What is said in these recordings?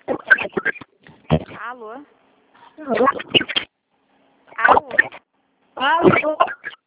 Alô? Alô? Alô?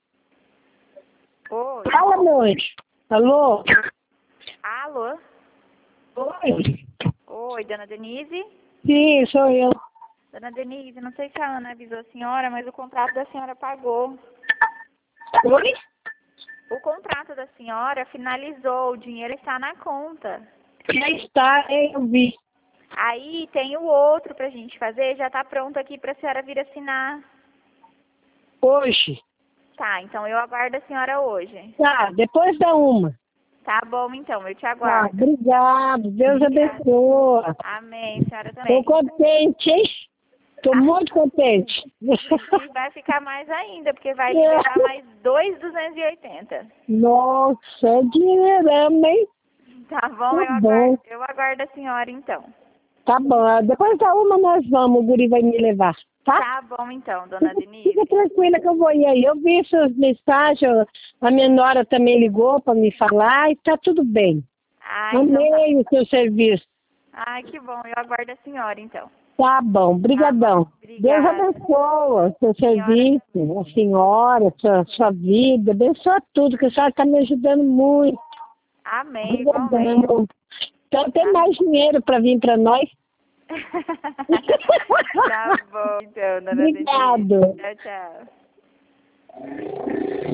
Oi? Fala, amor. Alô? Alô? Oi? Oi, dona Denise? Sim, sou eu. Dona Denise, não sei se a Ana avisou a senhora, mas o contrato da senhora pagou. Oi? O contrato da senhora finalizou, o dinheiro está na conta. Já está, eu vi. Aí tem o outro pra gente fazer, já tá pronto aqui pra senhora vir assinar. Hoje. Tá, então eu aguardo a senhora hoje. Tá, depois da uma. Tá bom, então, eu te Tá, aguardo. obrigado. Deus Obrigada. abençoe. Amém, senhora Tô também. contente, hein? Tô muito contente. E vai ficar mais ainda, porque vai liberar mais 2.280. Nossa, é dinheirama, hein? Tá bom, Tá bom. eu aguardo a senhora então. Tá bom. Depois da uma nós vamos, o guri vai me levar, tá? Tá bom então, dona Denise. Fica tranquila que eu vou ir aí. Eu vi suas mensagens, a minha nora também ligou para me falar e tá tudo bem. Então tá. Amei o seu serviço. Ai, que bom, eu aguardo a senhora então. Tá bom, brigadão. Deus Obrigada. abençoe o seu Senhora serviço, a senhora, sua vida, abençoa tudo, que a senhora está me ajudando muito. Amém, igualmente. Obrigadão. Então tem mais dinheiro para vir para nós. Tá bom então, dona Denise. Obrigado. Tchau, tchau.